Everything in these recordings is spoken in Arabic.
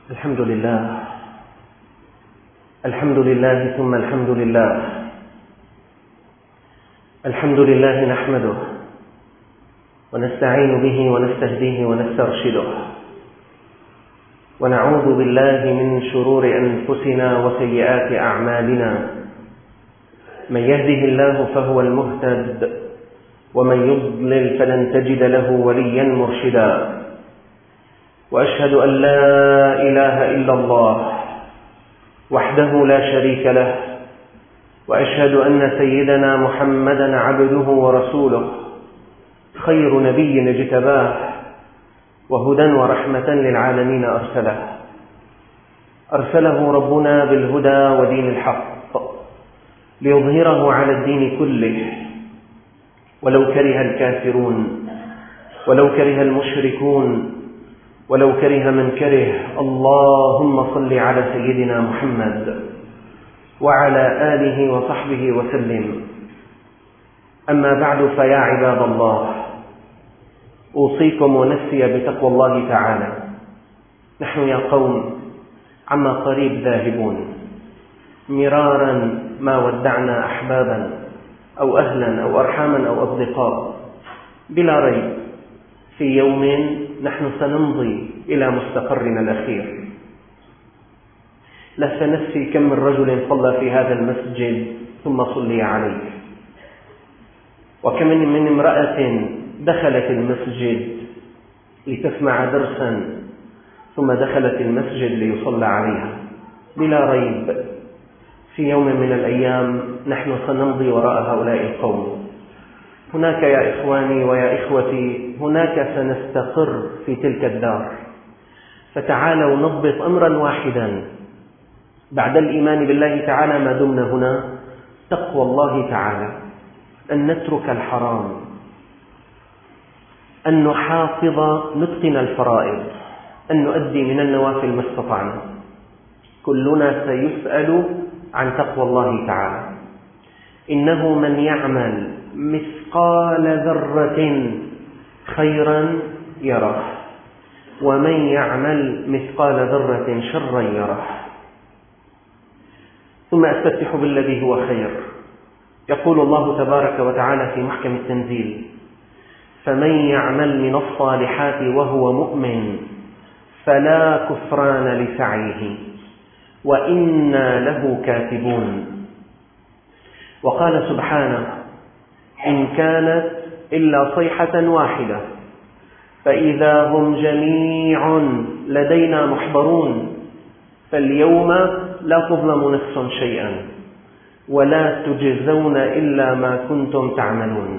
الحمد لله ثم الحمد لله. الحمد لله نحمده ونستعين به ونستهديه ونسترشده، ونعوذ بالله من شرور أنفسنا وسيئات أعمالنا. من يهده الله فهو المهتد، ومن يضلل فلن تجد له وليا مرشدا. وأشهد أن لا إله إلا الله وحده لا شريك له، وأشهد أن سيدنا محمدا عبده ورسوله، خير نبي اجتباه، وهدى ورحمة للعالمين أرسله ربنا بالهدى ودين الحق ليظهره على الدين كله، ولو كره الكافرون، ولو كره المشركون، ولو كره من كره. اللهم صل على سيدنا محمد وعلى آله وصحبه وسلم. أما بعد، فيا عباد الله، أوصيكم ونفسي بتقوى الله تعالى. نحن يا قوم عما قريب ذاهبون، مرارا ما ودعنا أحبابا أو أهلا أو أرحاما أو أصدقاء. بلا ريب في يوم نحن سنمضي إلى مستقرنا الأخير. لست نفسي كم من رجل صلى في هذا المسجد ثم صلي عليه، وكم من امرأة دخلت المسجد لتسمع درسا ثم دخلت المسجد ليصلى عليها. بلا ريب في يوم من الأيام نحن سنمضي وراء هؤلاء القوم. هناك يا إخواني ويا إخوتي، هناك سنستقر في تلك الدار. فتعالوا نضبط أمرا واحدا بعد الإيمان بالله تعالى ما دمنا هنا: تقوى الله تعالى، أن نترك الحرام، أن نحافظ نتقن الفرائض، أن نؤدي من النوافل ما استطعنا. كلنا سيسأل عن تقوى الله تعالى. إنه من يعمل مثقال ذرة خيرا يره، ومن يعمل مثقال ذرة شرا يره. ثم أستفتح بالذي هو خير. يقول الله تبارك وتعالى في محكم التنزيل: فمن يعمل من الصالحات وهو مؤمن فلا كفران لسعيه وإنا له كاتبون. وقال سبحانه: إن كانت إلا صيحة واحدة فإذا هم جميع لدينا محضرون فاليوم لا تظلم نفس شيئا ولا تجزون إلا ما كنتم تعملون.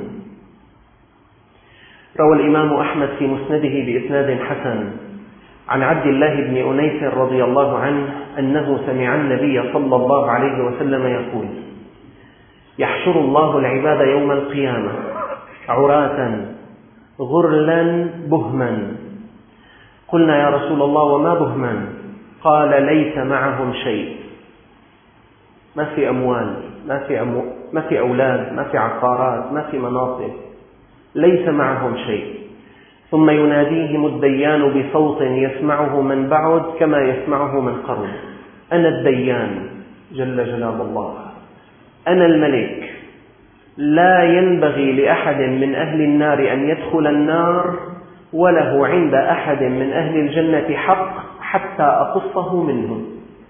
روى الإمام أحمد في مسنده بإسناد حسن عن عبد الله بن أنيس رضي الله عنه أنه سمع النبي صلى الله عليه وسلم يقول: يحشر الله العباد يوم القيامة عراة غرلا بهما. قلنا يا رسول الله وما بهما؟ قال: ليس معهم شيء، ما في أموال، ما في أولاد، ما في عقارات، ما في مناصب، ليس معهم شيء. ثم يناديهم الديان بصوت يسمعه من بعد كما يسمعه من قرب: أنا الديان جل جلال الله، أنا الملك، لا ينبغي لأحد من أهل النار أن يدخل النار، وله عند أحد من أهل الجنة حق حتى أقصه منهم.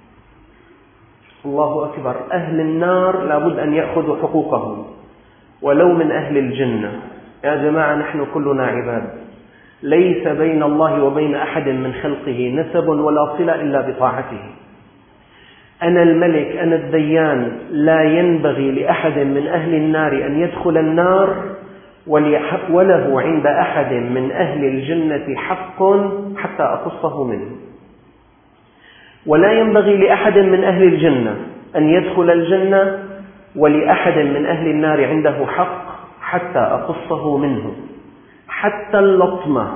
الله أكبر! أهل النار لابد أن يأخذوا حقوقهم ولو من أهل الجنة. يا جماعة، نحن كلنا عباد، ليس بين الله وبين أحد من خلقه نسب ولا صلة إلا بطاعته. أنا الملك، أنا الديان، لا ينبغي لأحد من أهل النار أن يدخل النار، وله عند أحد من أهل الجنة حق حتى أقصه منه. ولا ينبغي لأحد من أهل الجنة أن يدخل الجنة، ولأحد من أهل النار عنده حق حتى أقصه منه، حتى اللطمة.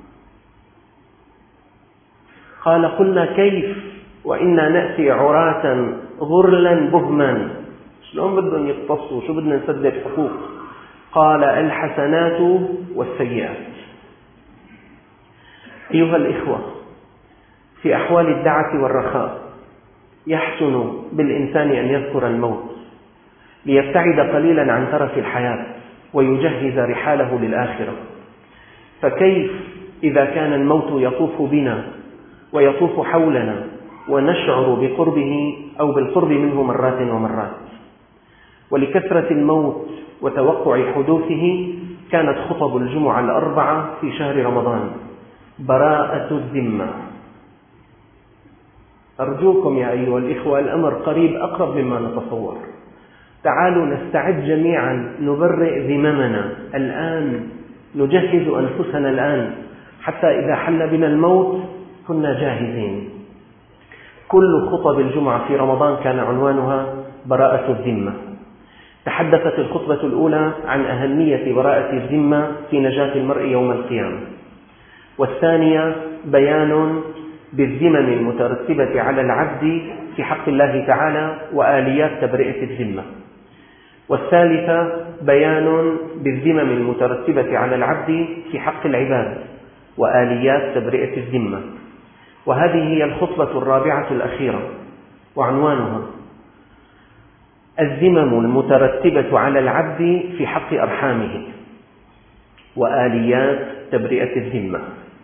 قال: قلنا كيف وإنا نأتي عراة غرلا بهما؟ شلون بدهم يقتصوا؟ شو بدنا نسدد حقوق؟ قال: الحسنات والسيئات. أيها الإخوة، في أحوال الدعة والرخاء يحسن بالإنسان أن يذكر الموت ليبتعد قليلا عن ترف الحياة ويجهز رحاله للآخرة. فكيف إذا كان الموت يطوف بنا ويطوف حولنا ونشعر بقربه أو بالقرب منه مرات ومرات؟ ولكثرة الموت وتوقع حدوثه كانت خطب الجمعة الأربعة في شهر رمضان براءة الذمة. أرجوكم يا أيها الإخوة، الأمر قريب أقرب مما نتصور. تعالوا نستعد جميعا، نبرئ ذممنا الآن، نجهز أنفسنا الآن حتى إذا حل بنا الموت كنا جاهزين. كل خطب الجمعة في رمضان كان عنوانها براءة الذمة. تحدثت الخطبة الأولى عن أهمية براءة الذمة في نجاة المرء يوم القيامة، والثانية بيان بالذمم المترتبة على العبد في حق الله تعالى وآليات تبرئة الذمة، والثالثة بيان بالذمم المترتبة على العبد في حق العباد وآليات تبرئة الذمة. وهذه هي الخطبة الرابعة الأخيرة، وعنوانها الذمم المترتبة على العبد في حق أرحامه وآليات تبرئة الذمة.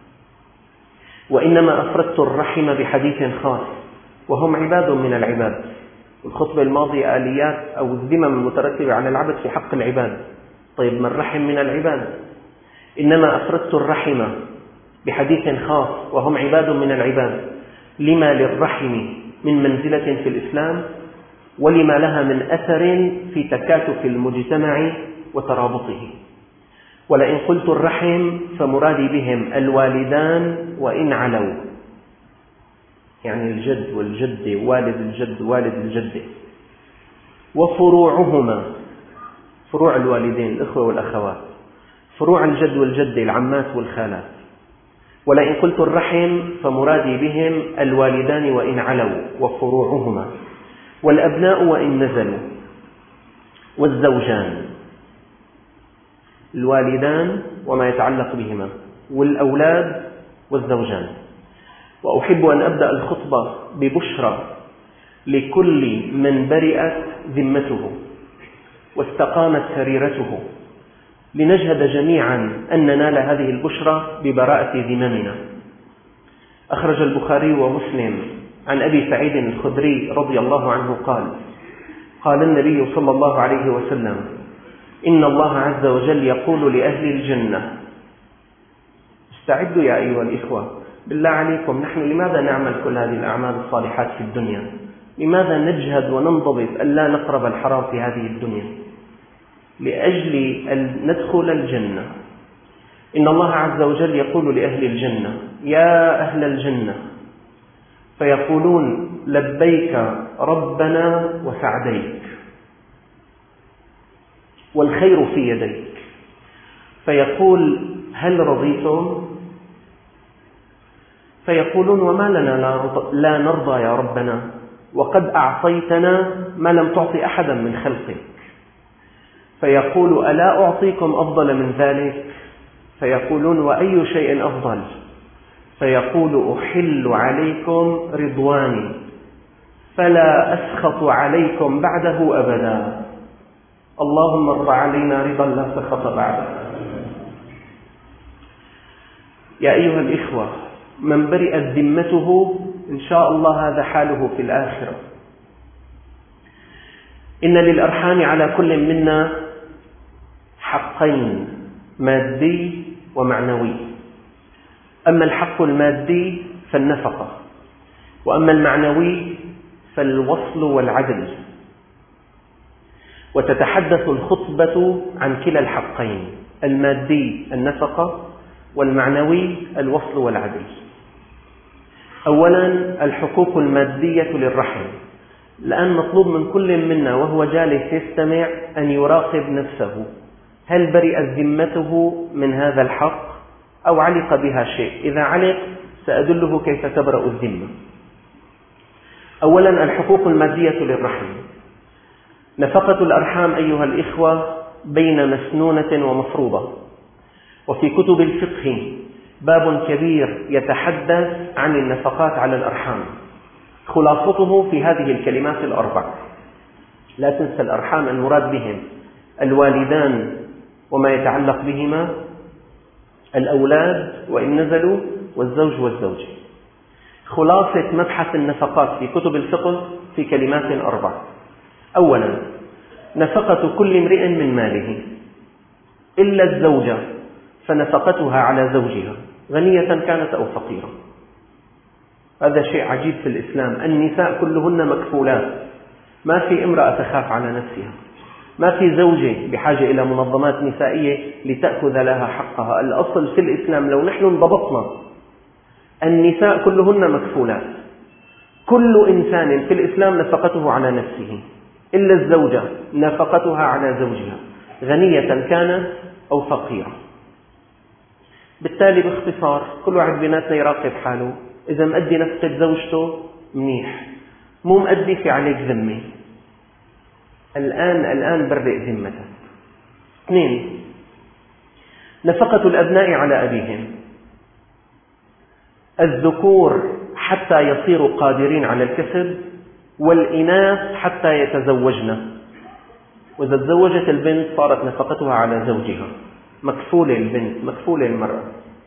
وإنما أفردت الرحم بحديث خاص، وهم عباد من العباد. الخطبة الماضية آليات أو الذمم المترتبة على العبد في حق العباد. طيب، ما الرحم من العباد؟ إنما أفردت الرحم بحديث خاص، وهم عباد من العباد، لما للرحم من منزلة في الإسلام، ولما لها من أثر في تكاتف المجتمع وترابطه. ولئن قلت الرحم فمرادي بهم الوالدان وإن علوا، يعني الجد والجد، والد الجد والد الجد، وفروعهما، فروع الوالدين الأخوة والأخوات، فروع الجد والجد العمات والخالات. ولئن قلت الرحم فمرادي بهم الوالدان وإن علوا وفروعهما، والأبناء وإن نزلوا، والزوجان، الوالدان وما يتعلق بهما، والأولاد والزوجان. وأحب أن أبدأ الخطبة ببشرى لكل من برئت ذمته واستقامت سريرته، لنجهد جميعا أن ننال هذه البشرى ببراءة ذممنا. أخرج البخاري ومسلم عن أبي سعيد الخدري رضي الله عنه قال: قال النبي صلى الله عليه وسلم: إن الله عز وجل يقول لأهل الجنة. استعدوا يا أيها الإخوة، بالله عليكم، نحن لماذا نعمل كل هذه الأعمال الصالحات في الدنيا؟ لماذا نجهد وننضبط ألا نقرب الحرام في هذه الدنيا؟ لأجل أن ندخل الجنة. إن الله عز وجل يقول لأهل الجنة: يا أهل الجنة، فيقولون: لبيك ربنا وسعديك، والخير في يديك. فيقول: هل رضيتم؟ فيقولون: وما لنا لا نرضى يا ربنا، وقد أعطيتنا ما لم تعط أحدا من خلقك. فيقول: ألا أعطيكم أفضل من ذلك؟ فيقولون: وأي شيء أفضل؟ فيقول: أحل عليكم رضواني فلا أسخط عليكم بعده أبدا. اللهم ارض علينا رضا لا سخط بعده. يا أيها الإخوة، من برئت ذمته إن شاء الله هذا حاله في الآخرة. إن للأرحام على كل منا حقين، مادي ومعنوي. أما الحق المادي فالنفقة، وأما المعنوي فالوصل والعدل. وتتحدث الخطبة عن كلا الحقين، المادي النفقة، والمعنوي الوصل والعدل. أولا، الحقوق المادية للرحم. الآن مطلوب من كل منا وهو جالس يستمع أن يراقب نفسه، هل برئت ذمته من هذا الحق أو علق بها شيء؟ إذا علق سأدله كيف تبرأ الذمة. أولا، الحقوق المادية للرحم. نفقة الأرحام أيها الإخوة بين مسنونة ومفروضة. وفي كتب الفقه باب كبير يتحدث عن النفقات على الأرحام، خلاصته في هذه الكلمات الأربع. لا تنسى الأرحام المراد بهم الوالدان وما يتعلق بهما، الأولاد وإن نزلوا، والزوج والزوجة. خلاصة مبحث النفقات في كتب الفقه في كلمات أربع. أولا، نفقة كل امرئ من ماله إلا الزوجة فنفقتها على زوجها غنية كانت أو فقيرة. هذا شيء عجيب في الإسلام، النساء كلهن مكفولات، ما في امرأة تخاف على نفسها، ما في زوجة بحاجة إلى منظمات نسائية لتأخذ لها حقها. الأصل في الإسلام لو نحن انضبطنا النساء كلهن مكفولات، كل إنسان في الإسلام نفقته على نفسه إلا الزوجة نفقتها على زوجها غنية كانت أو فقيرة. بالتالي باختصار كل واحد بيناتنا يراقب حاله، إذا مؤدي نفقة زوجته منيح، مو مؤدي في عليك ذمة، الآن برئ ذمتك. اثنين، نفقة الأبناء على أبيهم، الذكور حتى يصيروا قادرين على الكسب، والإناث حتى يتزوجن. وإذا تزوجت البنت صارت نفقتها على زوجها، مكفولة البنت، مكفولة المرأة.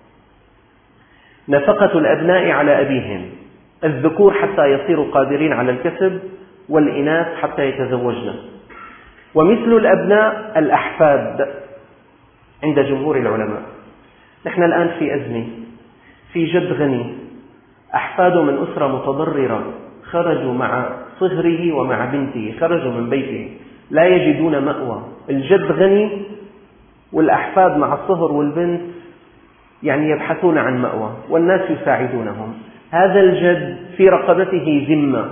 نفقة الأبناء على أبيهم، الذكور حتى يصيروا قادرين على الكسب، والإناث حتى يتزوجن. ومثل الأبناء الأحفاد عند جمهور العلماء. نحن الآن في أزمة، في جد غني أحفاده من أسرة متضررة خرجوا مع صهره ومع بنته، خرجوا من بيته لا يجدون مأوى. الجد غني والأحفاد مع الصهر والبنت يعني يبحثون عن مأوى، والناس يساعدونهم. هذا الجد في رقبته ذمة،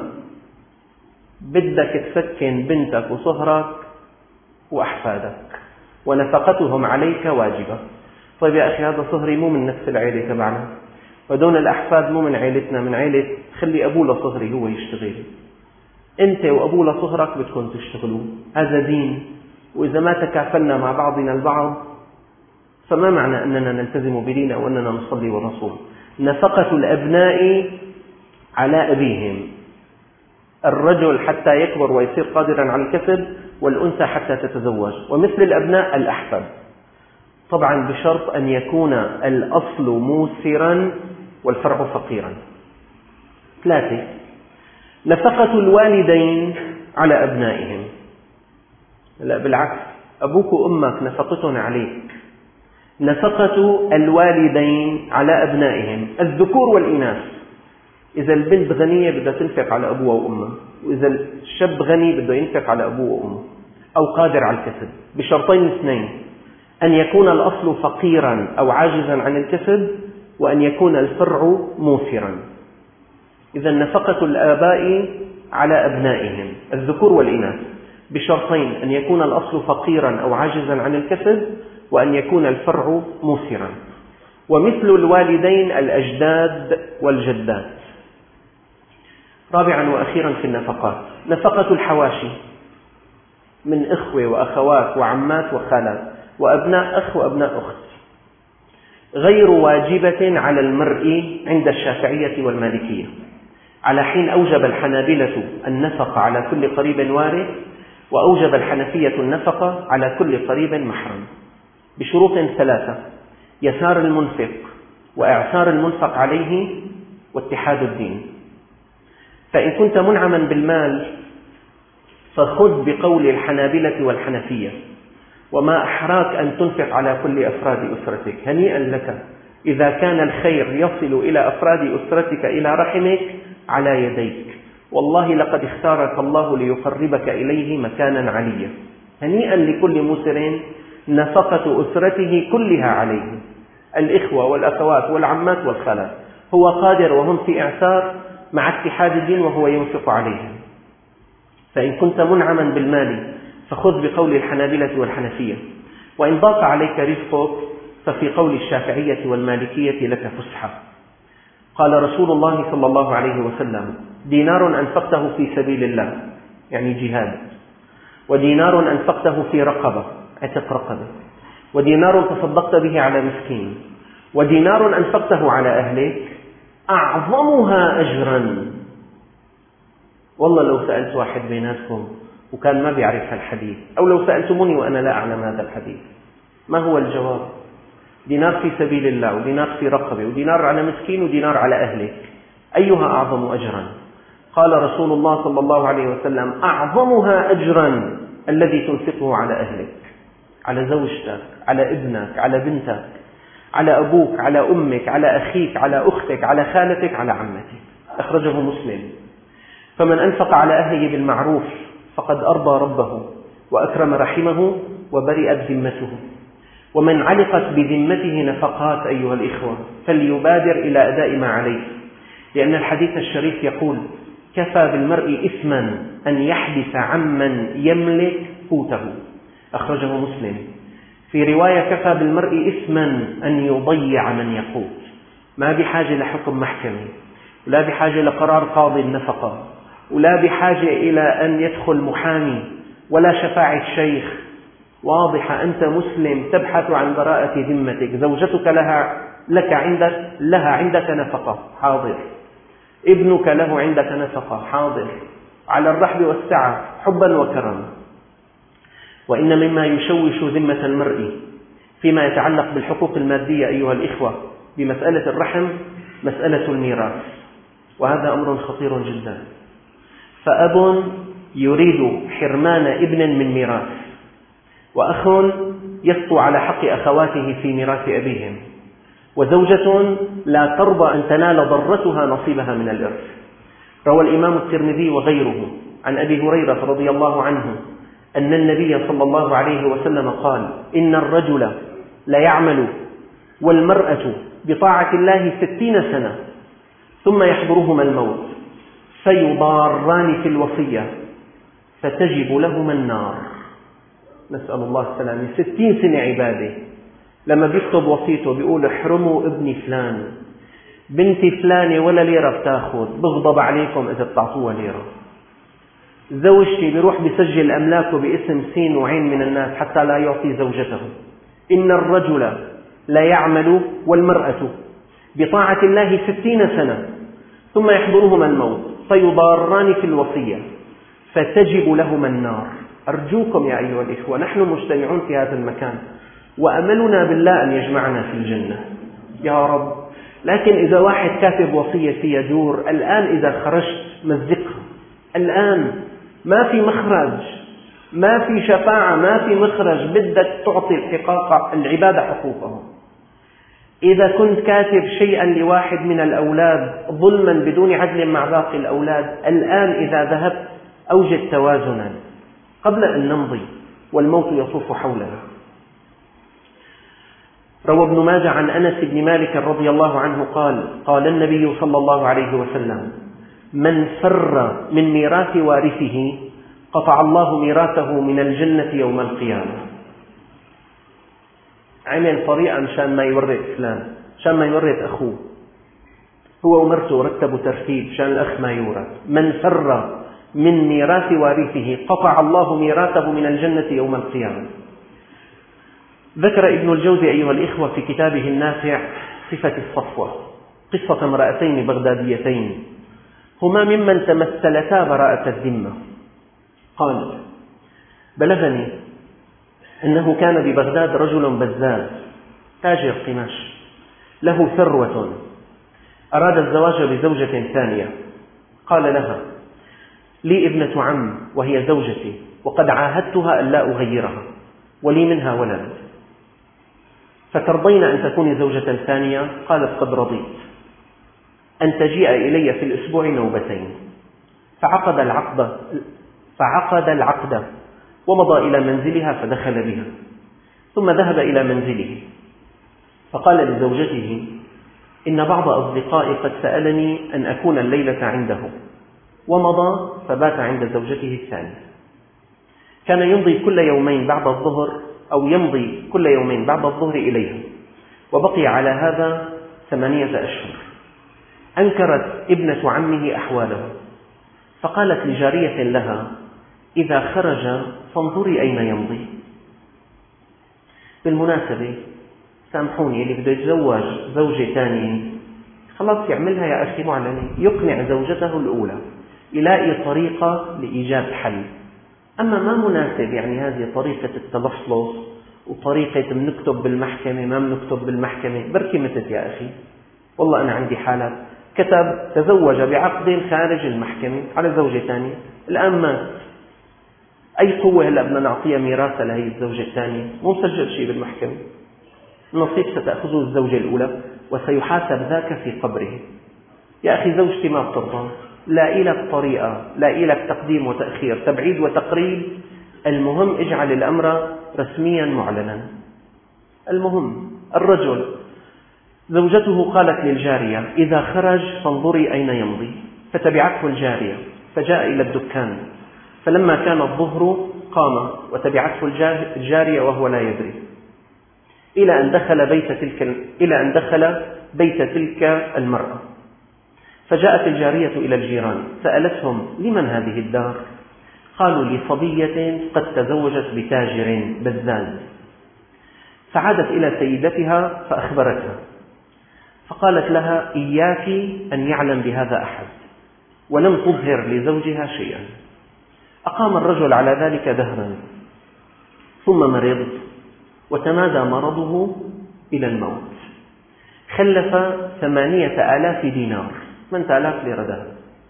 بدك تسكن بنتك وصهرك وأحفادك ونفقتهم عليك واجبة. طيب يا أخي، هذا صهري مو من نفس العيلة تبعنا، ودون الأحفاد مو من عيلتنا، من عيلة، خلي أبوه لصهري هو يشتغل، أنت وأبوه لصهرك بدكم تشتغلوا، هذا دين. وإذا ما تكافلنا مع بعضنا البعض فما معنى أننا نلتزم بدين أو أننا نصلي ونصوم. نفقة الأبناء على أبيهم، الرجل حتى يكبر ويصير قادرا على الكسب، والأنثى حتى تتزوج. ومثل الأبناء الأحفاد، طبعا بشرط أن يكون الأصل موسرا والفرع فقيرا. ثلاثة، نفقة الوالدين على أبنائهم. لا بالعكس، أبوك وأمك نفقتهم عليك. نفقة الوالدين على أبنائهم، الذكور والإناث. إذا البنت غنية بدها تنفق على أبوها وأمها، وإذا الشاب غني بده ينفق على أبوه وأمه أو قادر على الكسب، بشرطين اثنين: أن يكون الأصل فقيرا أو عاجزا عن الكسب، وأن يكون الفرع موسرا. إذا نفقة الآباء على أبنائهم الذكور والإناث بشرطين: أن يكون الأصل فقيرا أو عاجزا عن الكسب، وأن يكون الفرع موسرا. ومثل الوالدين الأجداد والجدات. رابعا وأخيرا في النفقات، نفقة الحواشي من إخوة وأخوات وعمات وخالات وأبناء أخ وأبناء أخت، غير واجبة على المرء عند الشافعية والمالكية، على حين أوجب الحنابلة النفقة على كل قريب وارث، وأوجب الحنفية النفقة على كل قريب محرم، بشروط ثلاثة: يسار المنفق، وإعسار المنفق عليه، واتحاد الدين. فإن كنت منعما بالمال فخذ بقول الحنابلة والحنفية: وما أحراك أن تنفق على كل أفراد أسرتك، هنيئا لك إذا كان الخير يصل إلى أفراد أسرتك إلى رحمك على يديك، والله لقد اختارك الله ليقربك إليه مكانا عليا. هنيئا لكل مسر نفقة أسرته كلها عليه، الإخوة والأخوات والعمات والخالات، هو قادر وهم في إعسار مع اتحاد الدين وهو ينفق عليهم. فإن كنت منعما بالمال فخذ بقول الحنابلة والحنفية، وإن ضاق عليك رزقك ففي قول الشافعية والمالكية لك فسحة. قال رسول الله صلى الله عليه وسلم: دينار أنفقته في سبيل الله يعني جهاد، ودينار أنفقته في رقبة عتق رقبة، ودينار تصدقت به على مسكين، ودينار أنفقته على أهلك أعظمها أجرا. والله لو سألت واحد بيناتكم وكان ما بيعرف الحديث، أو لو سألتموني وأنا لا أعلم هذا الحديث، ما هو الجواب؟ دينار في سبيل الله، ودينار في رقبة، ودينار على مسكين، ودينار على أهلك، أيها أعظم أجرا؟ قال رسول الله صلى الله عليه وسلم: أعظمها أجرا الذي تنفقه على أهلك، على زوجتك، على ابنك، على بنتك، على أبوك، على أمك، على أخيك، على أختك، على خالتك، على عمتك. أخرجه مسلم. فمن أنفق على أهله بالمعروف فقد أرضى ربه وأكرم رحمه وبرئت ذمته. ومن علقت بذمته نفقات أيها الإخوة فليبادر إلى أداء ما عليه، لأن الحديث الشريف يقول: كفى بالمرء إثما أن يحبس عمن يملك قوته. أخرجه مسلم. في رواية: كفى بالمرء إثما أن يضيع من يقوت. ما بحاجة لحكم محكمة، ولا بحاجة لقرار قاضي النفقة، ولا بحاجة إلى أن يدخل محامي، ولا شفاعة شيخ. واضحة، أنت مسلم تبحث عن براءة ذمتك، زوجتك لها عندك نفقة، حاضر. ابنك له عندك نفقة، حاضر، على الرحب والسعة، حبا وكرما. وإن مما يشوش ذمة المرء فيما يتعلق بالحقوق المادية أيها الإخوة بمسألة الرحم مسألة الميراث، وهذا أمر خطير جدا. فأب يريد حرمان ابن من ميراث، وأخ يسطو على حق أخواته في ميراث أبيهم، وزوجة لا ترضى أن تنال ضرتها نصيبها من الإرث. روى الإمام الترمذي وغيره عن أبي هريرة رضي الله عنه أن النبي صلى الله عليه وسلم قال: إن الرجل ليعمل والمرأة بطاعة الله 60 سنة ثم يحضرهما الموت فيضاران في الوصية فتجب لهما النار. نسأل الله السلامة. 60 سنة عبادة. لما بيكتب وصيته بيقول: احرموا ابني فلان، بنتي فلانة ولا ليرة بتاخذ، بغضب عليكم إذا بتعطوها ليرة. زوجتي بيروح بيسجل أملاكه باسم سين وعين من الناس حتى لا يعطي زوجته. إن الرجل لا يعمل والمرأة بطاعة الله 60 سنة ثم يحضرهما الموت فيضاران في الوصية فتجب لهما النار. أرجوكم يا أيها الإخوة، نحن مجتمعون في هذا المكان وأملنا بالله أن يجمعنا في الجنة يا رب. لكن إذا واحد كاتب وصية فيها جور، الآن إذا خرجت مزقها، الآن ما في مخرج، ما في شفاعة، ما في مخرج، بدك تعطي العبادة حقوقهم. إذا كنت كاتب شيئا لواحد من الأولاد ظلما بدون عدل مع باقي الأولاد، الآن إذا ذهبت أوجد توازنا قبل أن نمضي والموت يطوف حولنا. روى ابن ماجه عن أنس بن مالك رضي الله عنه قال: قال النبي صلى الله عليه وسلم: من فر من ميراث وارثه قطع الله ميراثه من الجنة يوم القيامة. عمل طريقة مشان ما يورث فلان، مشان ما يورث أخوه، هو ومرته رتبوا ترتيب مشان الأخ ما يورث. من فر من ميراث وارثه قطع الله ميراثه من الجنة يوم القيامة. ذكر ابن الجوزي أيها الإخوة في كتابه النافع صفة الصفوة قصة امرأتين بغداديتين هما ممن تمثلتا براءة الذمة. قال: بلغني أنه كان ببغداد رجل بزاز تاجر قماش له ثروة، أراد الزواج بزوجة ثانية. قال لها: لي ابنة عم وهي زوجتي، وقد عاهدتها أن لا أغيرها، ولي منها ولد، فترضين أن تكوني زوجة ثانية؟ قالت: قد رضيت. أن تجيء إلي في الأسبوع نوبتين. فعقد العقد ومضى إلى منزلها فدخل بها، ثم ذهب إلى منزله فقال لزوجته: إن بعض أصدقائي قد سألني أن أكون الليلة عنده، ومضى فبات عند زوجته الثانية. كان يمضي كل يومين بعد الظهر إليها، وبقي على هذا 8 أشهر. أنكرت ابنة عمه أحواله، فقالت لجارية لها: إذا خرج فانظري أين يمضي. بالمناسبة سامحوني، اللي بده يتزوج زوجة ثانية خلاص يعملها يا أخي معلنة، يقنع زوجته الأولى، يلاقي طريقة لإيجاد حل. أما ما مناسب يعني هذه طريقة التلصلص وطريقة بنكتب بالمحكمة ما بنكتب بالمحكمة، بركي متت يا أخي. والله أنا عندي حالات كتب تزوج بعقد خارج المحكمة على زوجة ثانية، الآن مات، أي قوة هلأ بدنا نعطيها ميراثها لهي الزوجة الثانية؟ مو مسجل شيء بالمحكمة. النصيب ستأخذه الزوجة الأولى وسيحاسب ذاك في قبره. يا أخي زوجتي ما بترضى، لا إلك طريقة، لا إلك تقديم وتأخير، تبعيد وتقريب، المهم اجعل الأمر رسميا معلنا. المهم الرجل زوجته قالت للجارية إذا خرج فانظري أين يمضي، فتبعته الجارية فجاء إلى الدكان، فلما كان الظهر قام وتبعته الجارية وهو لا يدري إلى أن دخل بيت تلك المرأة. فجاءت الجارية إلى الجيران سألتهم لمن هذه الدار؟ قالوا لصبية قد تزوجت بتاجر بزاز. فعادت إلى سيدتها فأخبرتها، فقالت لها إياك أن يعلم بهذا أحد، ولم تظهر لزوجها شيئا. أقام الرجل على ذلك دهرا ثم مرض وتمادى مرضه إلى الموت، خلف 8,000 دينار، 8,000 ليرة ذهب.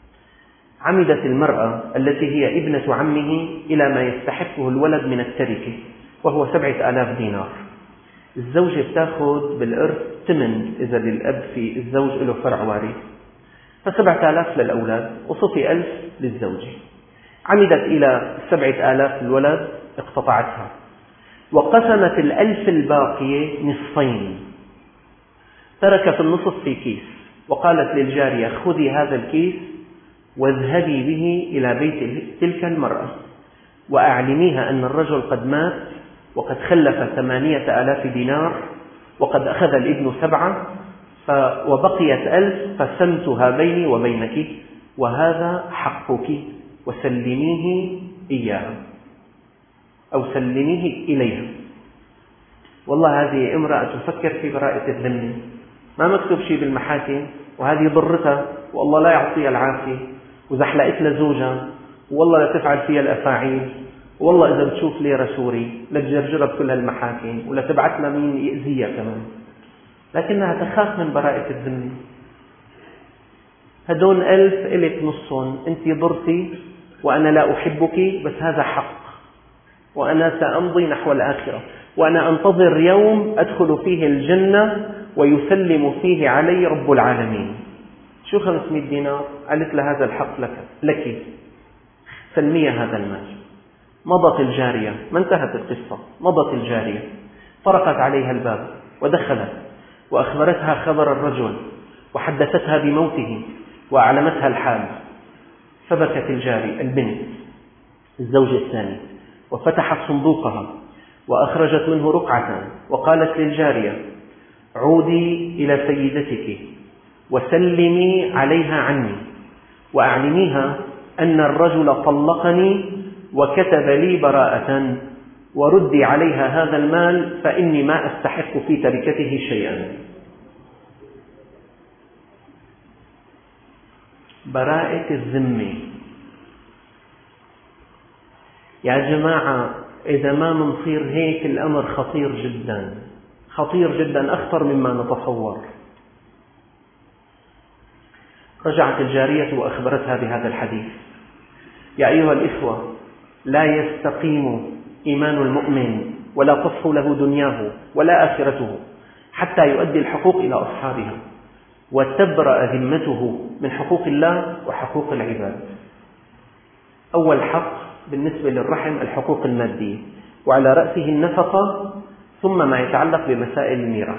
عمدت المرأة التي هي ابنة عمه إلى ما يستحقه الولد من التركة وهو 7,000 دينار. الزوجة بتاخذ بالإرث 8 إذا للأب في الزوج له فرع وارث، ف7,000 للأولاد وصفي 1,000 للزوجة. عمدت إلى 7,000 الولد اقتطعتها وقسمت 1,000 الباقية نصفين، تركت النصف في كيس وقالت للجارية خذي هذا الكيس واذهبي به إلى بيت تلك المرأة وأعلميها أن الرجل قد مات وقد خلف 8,000 دينار وقد أخذ الابن 7 وبقيت 1,000 قسمتها بيني وبينك وهذا حقك وسلميه إياها أو سلميه إليها. والله هذه امرأة تفكر في براءة الذمة، ما مكتوب شيء بالمحاكم، وهذه ضرتها والله لا يعطيها العافية، وزحلقت لها زوجها والله لا تفعل فيها الأفاعيل، والله إذا بتشوف ليرة سوري لا تجرجرها بكل هالمحاكم ولا تبعت لها مين يأذيها كمان، لكنها تخاف من براءة الذمة. هدول 1,000 إلك نصهم، أنت ضرتي وأنا لا أحبك، بس هذا حق وأنا سأمضي نحو الآخرة، وأنا أنتظر يوم أدخل فيه الجنة ويسلم فيه علي رب العالمين. شو 500 دينار؟ قالت لها هذا الحق لك سلمي هذا المال. مضت الجارية، ما انتهت القصة، مضت الجارية طرقت عليها الباب ودخلت وأخبرتها خبر الرجل وحدثتها بموته وأعلمتها الحال. فبكت الجارية البنت الزوجة الثانية وفتحت صندوقها وأخرجت منه رقعة وقالت للجارية عودي إلى سيدتك وسلمي عليها عني وأعلميها أن الرجل طلقني وكتب لي براءة، وردي عليها هذا المال فإني ما أستحق في تركته شيئا. براءة الذمة يا جماعة، إذا ما منصير هيك الأمر خطير جدا، خطير جدا، أخطر مما نتصور. رجعت الجارية وأخبرتها بهذا الحديث. يا أيها الإخوة، لا يستقيم إيمان المؤمن ولا تصح له دنياه ولا آخرته حتى يؤدي الحقوق إلى أصحابها وتبرأ ذمته من حقوق الله وحقوق العباد. أول حق بالنسبة للرحم الحقوق المادية، وعلى رأسه النفقة، ثم ما يتعلق بمسائل الميراث.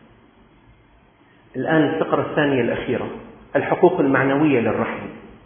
الآن الفقرة الثانية الأخيرة، الحقوق المعنوية للرحم،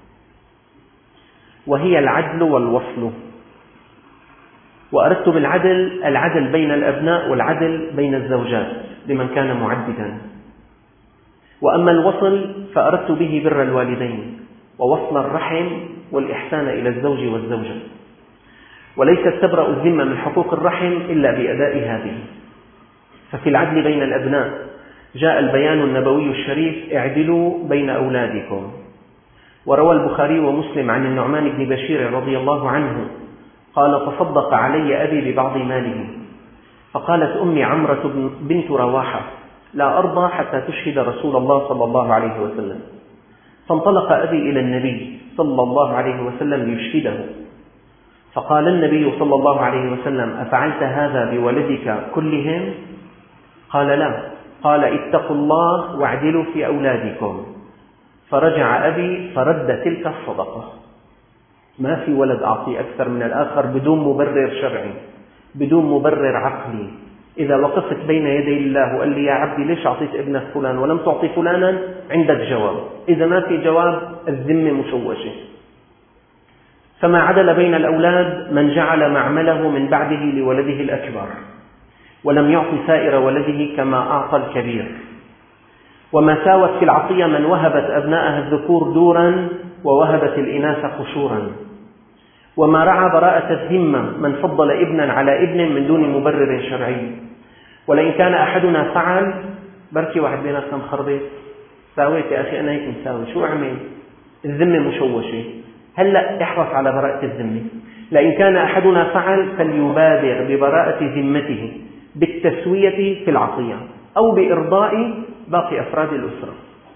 وهي العدل والوصل. وأردت بالعدل العدل بين الأبناء والعدل بين الزوجات لمن كان معددا. وأما الوصل فأردت به بر الوالدين ووصل الرحم والإحسان إلى الزوج والزوجة. وليست تبرأ الذمة من حقوق الرحم إلا بأداء هذه. ففي العدل بين الأبناء جاء البيان النبوي الشريف: اعدلوا بين أولادكم. وروى البخاري ومسلم عن النعمان بن بشير رضي الله عنه قال: تصدق علي أبي ببعض ماله، فقالت أمي عمرة بنت رواحة: لا أرضى حتى تشهد رسول الله صلى الله عليه وسلم. فانطلق أبي إلى النبي صلى الله عليه وسلم ليشهده، فقال النبي صلى الله عليه وسلم: أفعلت هذا بولدك كلهم؟ قال: لا. قال: اتقوا الله واعدلوا في أولادكم. فرجع أبي فرد تلك الصدقة. ما في ولد أعطيه أكثر من الآخر بدون مبرر شرعي، بدون مبرر عقلي. إذا وقفت بين يدي الله وقال لي: يا عبدي ليش أعطيت ابنك فلان ولم تعطي فلانا؟ عندك جواب. إذا ما في جواب الذمة مشوشة. فما عدل بين الأولاد من جعل معمله من بعده لولده الأكبر، ولم يعطي سائر ولده كما أعطى الكبير. وما ساوت في العطية من وهبت أبنائها الذكور دورا ووهبت الإناث قشورا. وما رعى براءة الذمة من فضل ابنا على ابن من دون مبرر شرعي. ولئن كان أحدنا فعل، بركي واحد بيناتنا مخربط، ساويت يا أخي أنا هيك مساوي، شو أعمل؟ الذمة مشوشة. هلأ احرص على براءة الذمة. لئن كان أحدنا فعل فليبادر ببراءة ذمته بالتسوية في العطية أو بإرضاء باقي أفراد الأسرة.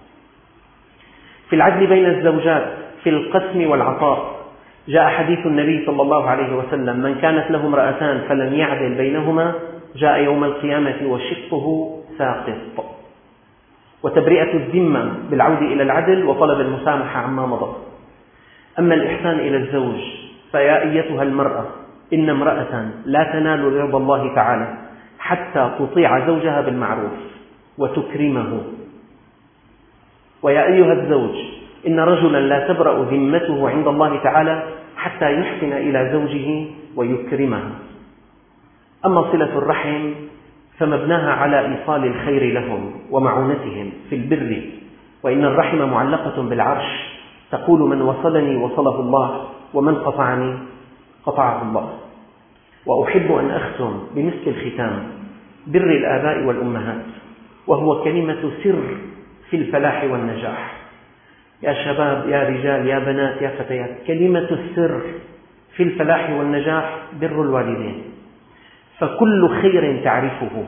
في العدل بين الزوجات في القسم والعطاء جاء حديث النبي صلى الله عليه وسلم: من كانت له امرأتان فلم يعدل بينهما جاء يوم القيامة وشقه ساقط. وتبرئة الذمة بالعودة إلى العدل وطلب المسامحة عما مضى. أما الإحسان إلى الزوج فيا أيتها المرأة، إن امرأة لا تنال رضا الله تعالى حتى تطيع زوجها بالمعروف وتكرمه. ويا أيها الزوج، إن رجلا لا تبرأ ذمته عند الله تعالى حتى يحسن إلى زوجه ويكرمه. أما صلة الرحم فمبناها على إيصال الخير لهم ومعونتهم في البر، وإن الرحم معلقة بالعرش، تقول: من وصلني وصله الله، ومن قطعني قطعه الله. وأحب أن أختم بمثل الختام بر الآباء والأمهات، وهو كلمة سر في الفلاح والنجاح. يا شباب، يا رجال، يا بنات، يا فتيات، كلمة السر في الفلاح والنجاح بر الوالدين. فكل خير تعرفه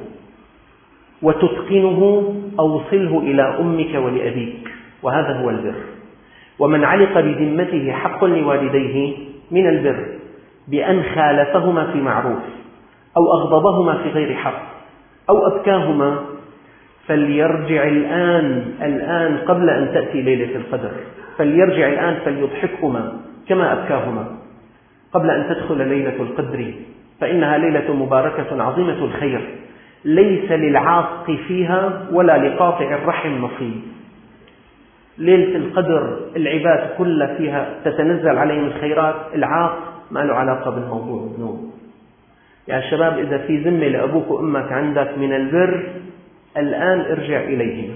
وتتقنه أوصله إلى أمك ولأبيك، وهذا هو البر. ومن علق بذمته حق لوالديه من البر بأن خالفهما في معروف أو أغضبهما في غير حق أو أبكاهما فليرجع الآن قبل أن تأتي ليلة القدر، فليرجع الآن فليضحكهما كما أبكاهما قبل أن تدخل ليلة القدر، فإنها ليلة مباركة عظيمة الخير، ليس للعاق فيها ولا لقاطع الرحم نصيب. ليلة القدر العباد كلها فيها تتنزل عليهم الخيرات، العاق ما له علاقة بالموضوع الذنوب. يا شباب، إذا في ذمة لأبوك وأمك عندك من البر الآن ارجع إليهما.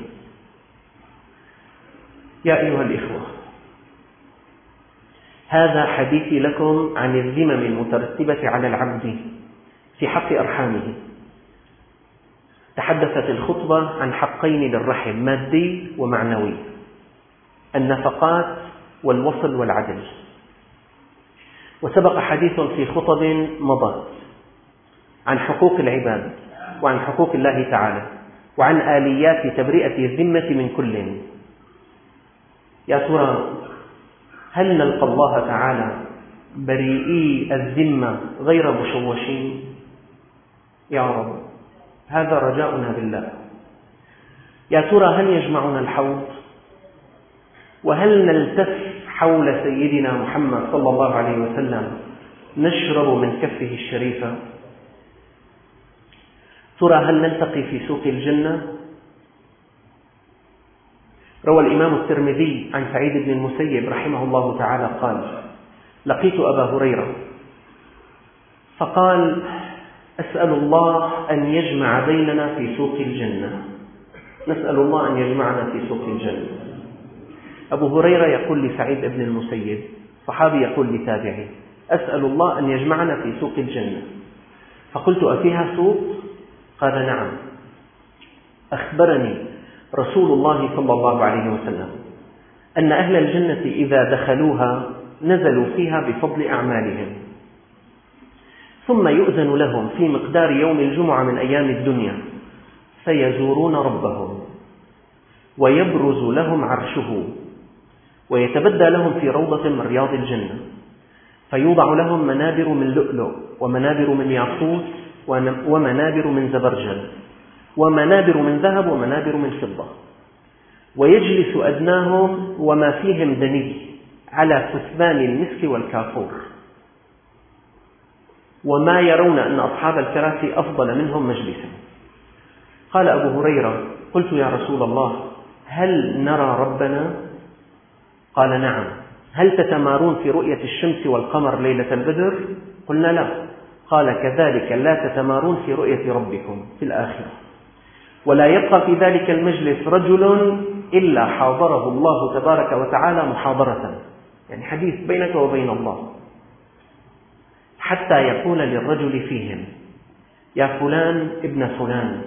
يا أيها الإخوة، هذا حديثي لكم عن الذمم المترتبة على العبد في حق أرحامه. تحدثت الخطبة عن حقين للرحم، مادي ومعنوي: النفقات والوصل والعدل. وسبق حديث في خطب مضت عن حقوق العباد وعن حقوق الله تعالى وعن آليات تبرئة الذمة من كل. يا ترى هل نلقى الله تعالى بريئي الذمة غير مشوشين؟ يا رب، هذا رجاؤنا بالله. يا ترى هل يجمعنا الحوض؟ وهل نلتف حول سيدنا محمد صلى الله عليه وسلم نشرب من كفه الشريفة؟ ترى هل نلتقي في سوق الجنة؟ روى الإمام الترمذي عن سعيد بن المسيب رحمه الله تعالى قال: لقيت أبا هريرة فقال: أسأل الله أن يجمع بيننا في سوق الجنة. نسأل الله أن يجمعنا في سوق الجنة. أبو هريرة يقول لسعيد بن المسيب، صحابي يقول لتابعي: أسأل الله أن يجمعنا في سوق الجنة. فقلت: أفيها سوق؟ قال: نعم. أخبرني رسول الله صلى الله عليه وسلم أن أهل الجنة إذا دخلوها نزلوا فيها بفضل أعمالهم، ثم يؤذن لهم في مقدار يوم الجمعة من أيام الدنيا فيزورون ربهم ويبرز لهم عرشه ويتبدى لهم في روضة من رياض الجنة، فيوضع لهم منابر من لؤلؤ ومنابر من ياقوت ومنابر من زبرجد ومنابر من ذهب ومنابر من فضة، ويجلس أدناهم وما فيهم دني على كثبان المسك والكافور، وما يرون أن أصحاب الكراسي أفضل منهم مجلسا. قال أبو هريرة: قلت يا رسول الله هل نرى ربنا؟ قال: نعم. هل تتمارون في رؤية الشمس والقمر ليلة البدر؟ قلنا: لا. قال: كذلك لا تتمارون في رؤية ربكم في الآخرة، ولا يبقى في ذلك المجلس رجل إلا حاضره الله تبارك وتعالى محاضرة، يعني حديث بينك وبين الله، حتى يقول للرجل فيهم: يا فلان ابن فلان،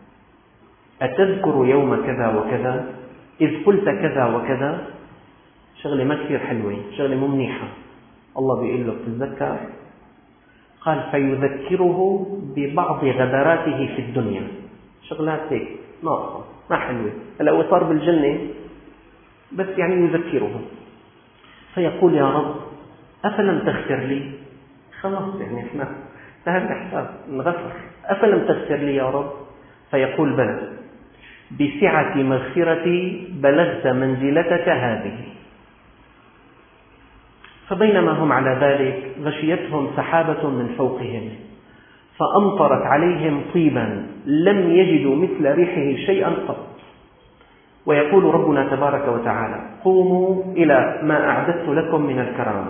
أتذكر يوم كذا وكذا إذ قلت كذا وكذا؟ شغلة ما كثير حلوة، شغلة مو منيحة. الله بيقول له: تتذكر؟ قال: فيذكره ببعض غدراته في الدنيا، شغلات هيك ناقصة ما حلوة، هلا هو صار بالجنة بس يعني يذكره، فيقول: يا رب أفلم تغفر لي؟ خلاص يعني احنا انتهى الحساب، انغفر، أفلم تغفر لي يا رب؟ فيقول: بلى، بسعة مغفرتي بلغت منزلتك هذه. فبينما هم على ذلك غشيتهم سحابة من فوقهم فأمطرت عليهم طيبا لم يجدوا مثل ريحه شيئا قط. ويقول ربنا تبارك وتعالى: قوموا إلى ما أعددت لكم من الكرامة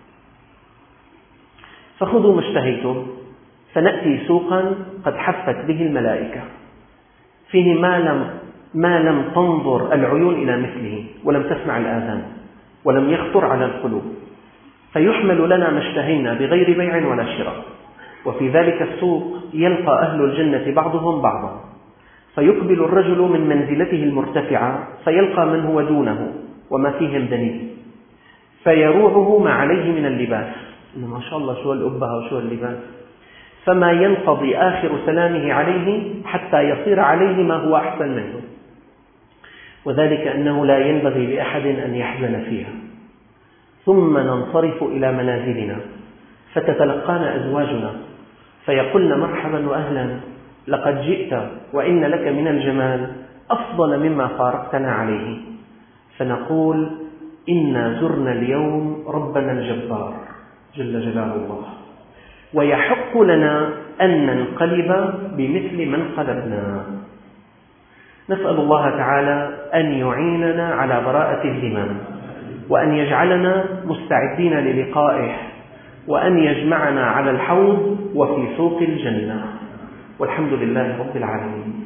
فخذوا ما اشتهيتم، فنأتي سوقا قد حفت به الملائكة فيه ما لم تنظر العيون إلى مثله ولم تسمع الآذان ولم يخطر على القلوب، فيحمل لنا ما اشتهينا بغير بيع ولا شراء. وفي ذلك السوق يلقى أهل الجنة بعضهم بعضا، فيقبل الرجل من منزلته المرتفعة فيلقى من هو دونه وما فيهم دنيء، فيروعه ما عليه من اللباس، ما شاء الله شو الأبهة وشو اللباس، فما ينقضي آخر سلامه عليه حتى يصير عليه ما هو أحسن منه، وذلك أنه لا ينبغي لأحد أن يحزن فيها. ثم ننصرف إلى منازلنا فتتلقانا أزواجنا فيقولن: مرحبا وأهلا، لقد جئت وإن لك من الجمال أفضل مما فارقتنا عليه. فنقول: إنا زرنا اليوم ربنا الجبار جل جلال الله، ويحق لنا أن ننقلب بمثل من قلبنا. نسأل الله تعالى أن يعيننا على براءة الذمم، وأن يجعلنا مستعدين للقائه، وأن يجمعنا على الحوض وفي سوق الجنة، والحمد لله رب العالمين.